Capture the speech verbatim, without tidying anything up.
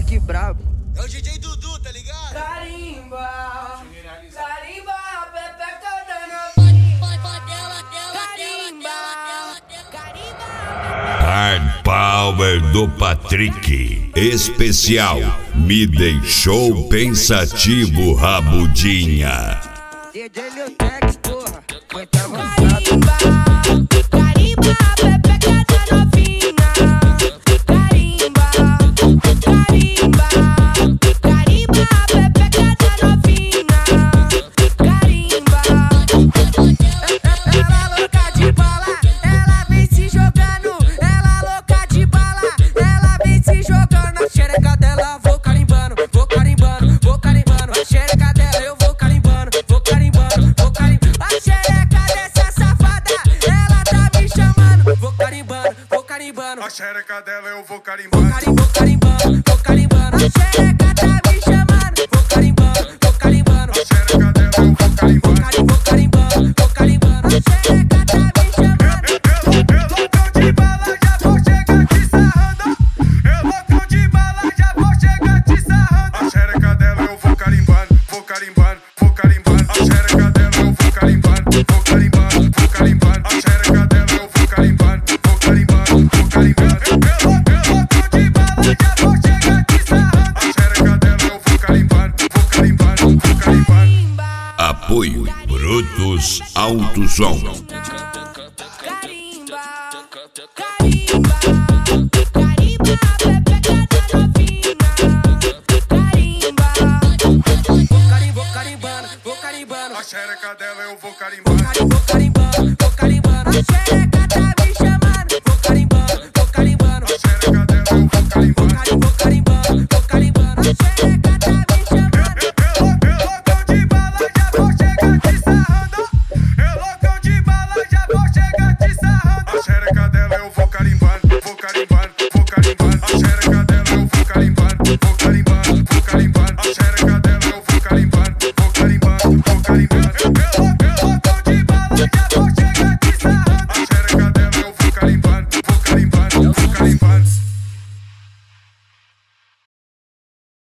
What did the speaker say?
moleque brabo. É o D J Dudu, tá ligado? Carimba, carimba, pepeca da novinha. Carimba, carimba. Hard Power do Patrick. Especial. Me deixou pensativo, Rabudinha. D J Leotec, porra, muito avançado. Carimba, carimba, pepeca da novinha. Carimba, carimba, carimba, pepeca da novinha. Carimba. Ela louca de bala, ela vem se jogando. Ela louca de bala, ela vem se jogando. A xereca dela vou carimbando, vou carimbando, vou carimbando. A xereca dela eu vou carimbando, vou carimbando, vou carimbando. A xereca dessa safada, ela tá me chamando. Vou carimbando, vou carimbando. A xereca dela eu vou carimbando. Vou carimbando, vou carimbando. A xereca tá me chamando. Vou carimbando, vou carimbando. A xereca dela eu vou carimbando. Vou carimbando, vou carimbando. A xereca tá me chamando. Eu loucão de bala, já vou chegar te sarrando. Eu loucão de bala, já vou chegar te sarrando. A xereca dela eu vou carimbando, vou carimbando, vou carimbando. A xereca dela eu vou carimbando, vou carimbando, vou carimbando. A xereca dela eu vou carimbando, vou carimbando, vou carimbando. Eu loucão de bala, já vou chegar te sarrando. A xereca dela eu vou carimbando, vou carimbando, vou carimbando. Apoio Brutus Alto Som. Carimba, carimba, carimba, pepeca da novinha. Carimba. Vou carim- vou carimbando, vou carimbando. A xereca dela eu vou carimbando.